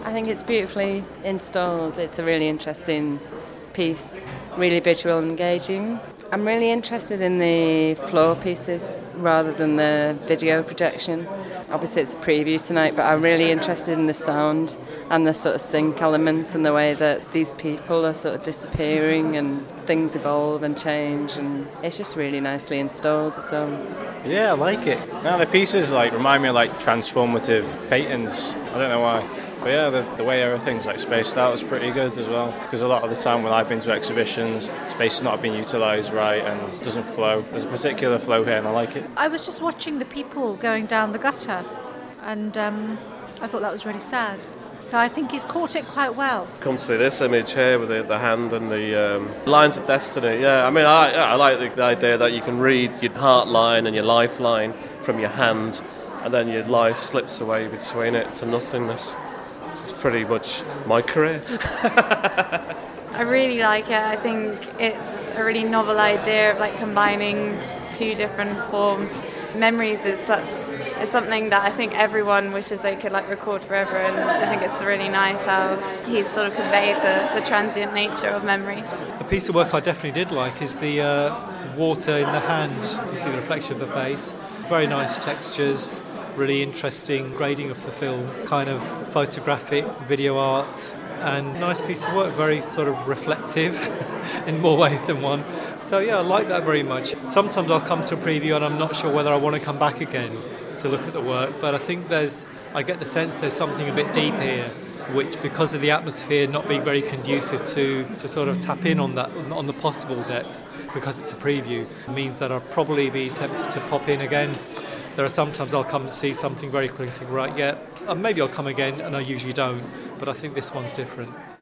I think it's beautifully installed. It's a really interesting piece, really visual and engaging. I'm really interested in the floor pieces rather than the video projection. Obviously it's a preview tonight, but I'm really interested in the sound and the sort of sync element and the way that these people are sort of disappearing and things evolve and change, and it's just really nicely installed. So yeah, I like it. Now the pieces remind me of transformative paintings. I don't know why. But yeah, the way everything's spaced out is pretty good as well. Because a lot of the time when I've been to exhibitions, space has not been utilised right and doesn't flow. There's a particular flow here and I like it. I was just watching the people going down the gutter and I thought that was really sad. So I think he's caught it quite well. Come to see this image here with the hand and the lines of destiny. Yeah, I mean, I like the idea that you can read your heart line and your lifeline from your hand, and then your life slips away between it to nothingness. This is pretty much my career. I really like it. I think it's a really novel idea of combining two different forms. Memories is something that I think everyone wishes they could record forever, and I think it's really nice how he's sort of conveyed the transient nature of memories. The piece of work I definitely did like is the water in the hand. You see the reflection of the face. Very nice textures, really interesting grading of the film, kind of photographic video art, and nice piece of work, very sort of reflective in more ways than one. So yeah, I like that very much. Sometimes I'll come to a preview and I'm not sure whether I want to come back again to look at the work, but I think I get the sense there's something a bit deep here, which, because of the atmosphere not being very conducive to sort of tap in on that, on the possible depth, because it's a preview, means that I'll probably be tempted to pop in again. There are sometimes I'll come to see something very quickly and think, right, yeah, maybe I'll come again, and I usually don't, but I think this one's different.